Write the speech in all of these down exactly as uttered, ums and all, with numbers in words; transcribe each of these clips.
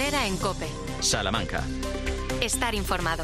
Herrera en COPE. Salamanca. Estar informado.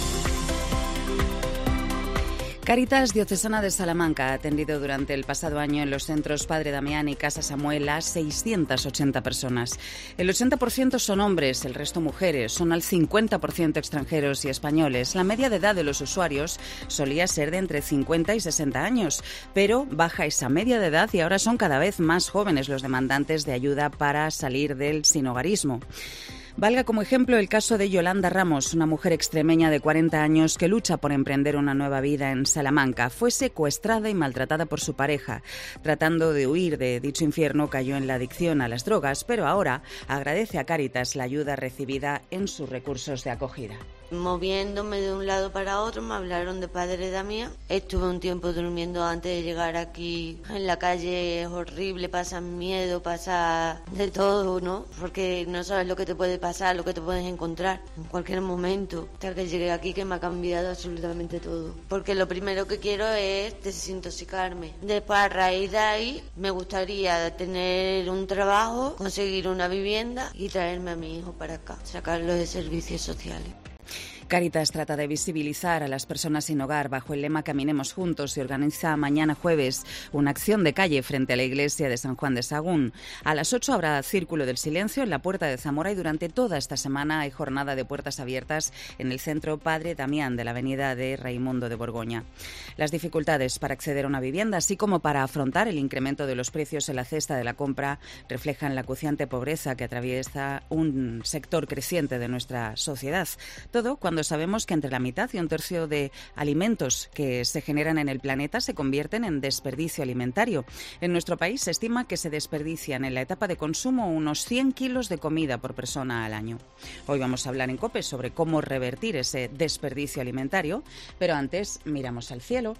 Cáritas Diocesana de Salamanca ha atendido durante el pasado año en los centros Padre Damián y Casa Samuel a seiscientas ochenta personas. El ochenta por ciento son hombres, el resto mujeres, son al cincuenta por ciento extranjeros y españoles. La media de edad de los usuarios solía ser de entre cincuenta y sesenta años, pero baja esa media de edad y ahora son cada vez más jóvenes los demandantes de ayuda para salir del sinhogarismo. Valga como ejemplo el caso de Yolanda Ramos, una mujer extremeña de cuarenta años que lucha por emprender una nueva vida en Salamanca. Fue secuestrada y maltratada por su pareja. Tratando de huir de dicho infierno, cayó en la adicción a las drogas, pero ahora agradece a Cáritas la ayuda recibida en sus recursos de acogida. Moviéndome de un lado para otro, me hablaron de Padre Damián. Estuve un tiempo durmiendo antes de llegar aquí. En la calle es horrible, pasa miedo, pasa de todo, ¿no? Porque no sabes lo que te puede pasar, lo que te puedes encontrar en cualquier momento. Hasta que llegué aquí, que me ha cambiado absolutamente todo. Porque lo primero que quiero es desintoxicarme. Después, a raíz de ahí, me gustaría tener un trabajo, conseguir una vivienda y traerme a mi hijo para acá, sacarlo de servicios sociales. Cáritas trata de visibilizar a las personas sin hogar bajo el lema Caminemos Juntos y organiza mañana jueves una acción de calle frente a la iglesia de San Juan de Sagún. A las ocho habrá Círculo del Silencio en la Puerta de Zamora y durante toda esta semana hay jornada de puertas abiertas en el centro Padre Damián de la avenida de Raimundo de Borgoña. Las dificultades para acceder a una vivienda, así como para afrontar el incremento de los precios en la cesta de la compra, reflejan la acuciante pobreza que atraviesa un sector creciente de nuestra sociedad. Todo cuando sabemos que entre la mitad y un tercio de alimentos que se generan en el planeta se convierten en desperdicio alimentario. En nuestro país se estima que se desperdician en la etapa de consumo unos cien kilos de comida por persona al año. Hoy vamos a hablar en COPE sobre cómo revertir ese desperdicio alimentario, pero antes miramos al cielo.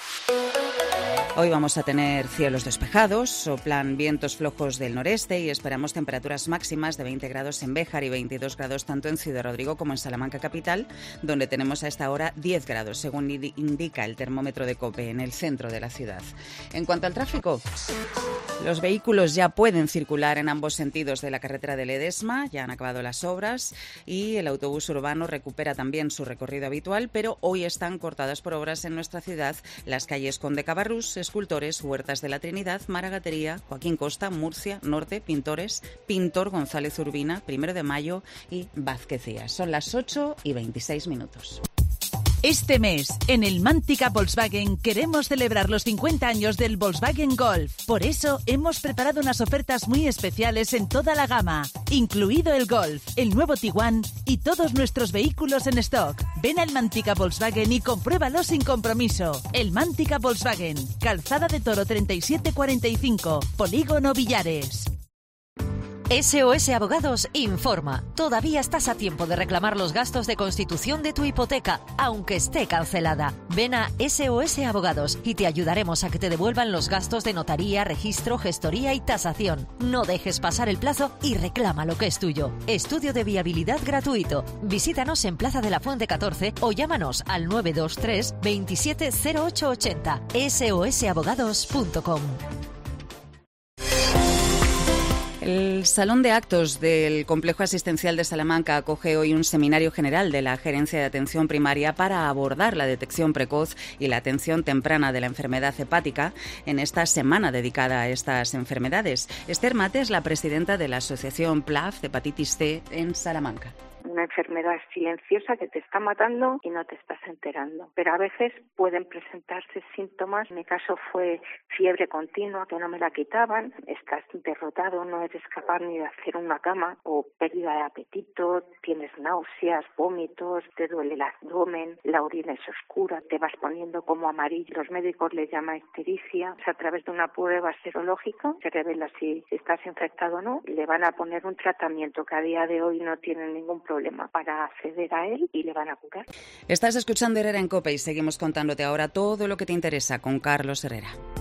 Hoy vamos a tener cielos despejados, soplan vientos flojos del noreste y esperamos temperaturas máximas de veinte grados en Béjar y veintidós grados tanto en Ciudad Rodrigo como en Salamanca capital, donde tenemos a esta hora diez grados, según indica el termómetro de COPE en el centro de la ciudad. En cuanto al tráfico, los vehículos ya pueden circular en ambos sentidos de la carretera de Ledesma, ya han acabado las obras y el autobús urbano recupera también su recorrido habitual, pero hoy están cortadas por obras en nuestra ciudad las calles Conde Cabarrús, Escultores, Huertas de la Trinidad, Maragatería, Joaquín Costa, Murcia, Norte, Pintores, Pintor, González Urbina, Primero de Mayo y Vázquez Cías. Son las ocho y veintiséis minutos. Este mes, en el Mántica Volkswagen, queremos celebrar los cincuenta años del Volkswagen Golf. Por eso, hemos preparado unas ofertas muy especiales en toda la gama, incluido el Golf, el nuevo Tiguan y todos nuestros vehículos en stock. Ven al Mántica Volkswagen y compruébalo sin compromiso. El Mántica Volkswagen, Calzada de Toro treinta y siete cuarenta y cinco, Polígono Villares. S O S Abogados informa. Todavía estás a tiempo de reclamar los gastos de constitución de tu hipoteca, aunque esté cancelada. Ven a S O S Abogados y te ayudaremos a que te devuelvan los gastos de notaría, registro, gestoría y tasación. No dejes pasar el plazo y reclama lo que es tuyo. Estudio de viabilidad gratuito. Visítanos en Plaza de la Fuente catorce o llámanos al nueve dos tres, veintisiete cero ocho ochenta. S O S abogados punto com. El Salón de Actos del Complejo Asistencial de Salamanca acoge hoy un seminario general de la Gerencia de Atención Primaria para abordar la detección precoz y la atención temprana de la enfermedad hepática en esta semana dedicada a estas enfermedades. Esther Mate es la presidenta de la Asociación P L A F de Hepatitis C en Salamanca. Una enfermedad silenciosa que te está matando y no te estás enterando. Pero a veces pueden presentarse síntomas. En mi caso fue fiebre continua que no me la quitaban. Estás derrotado, no eres capaz ni de hacer una cama, o pérdida de apetito, tienes náuseas, vómitos, te duele el abdomen, la orina es oscura, te vas poniendo como amarillo. Los médicos le llaman ictericia. A través de una prueba serológica se revela si estás infectado o no. Le van a poner un tratamiento que a día de hoy no tiene ningún problema para acceder a él y le van a curar. Estás escuchando Herrera en COPE y seguimos contándote ahora todo lo que te interesa con Carlos Herrera.